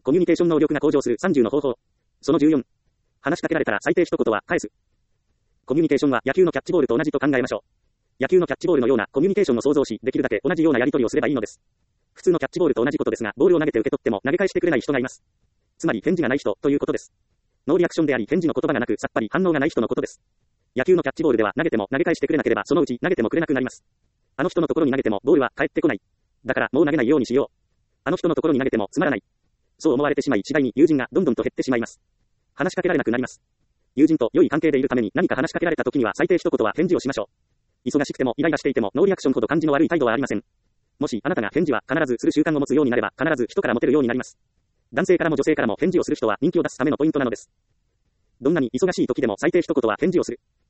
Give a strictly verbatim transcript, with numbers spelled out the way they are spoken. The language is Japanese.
コミュニケーション能力が向上するさんじゅうの方法。そのじゅうよん。話しかけられたら最低一言は返す。コミュニケーションは野球のキャッチボールと同じと考えましょう。野球のキャッチボールのようなコミュニケーションを想像し、できるだけ同じようなやり取りをすればいいのです。普通のキャッチボールと同じことですが、ボールを投げて受け取っても投げ返してくれない人がいます。つまり返事がない人ということです。ノーリアクションであり返事の言葉がなくさっぱり反応がない人のことです。野球のキャッチボールでは投げても投げ返してくれなければそのうち投げてもくれなくなります。あの人のところに投げてもボールは返ってこない。だからもう投げないようにしよう。あの人のところに投げてもつまらない。そう思われてしまい次第に友人がどんどんと減ってしまいます。話しかけられなくなります。友人と良い関係でいるために何か話しかけられた時には最低一言は返事をしましょう。忙しくてもイライラしていてもノーリアクションほど感じの悪い態度はありません。もしあなたが返事は必ずする習慣を持つようになれば必ず人からモテるようになります。男性からも女性からも返事をする人は人気を出すためのポイントなのです。どんなに忙しい時でも最低一言は返事をする。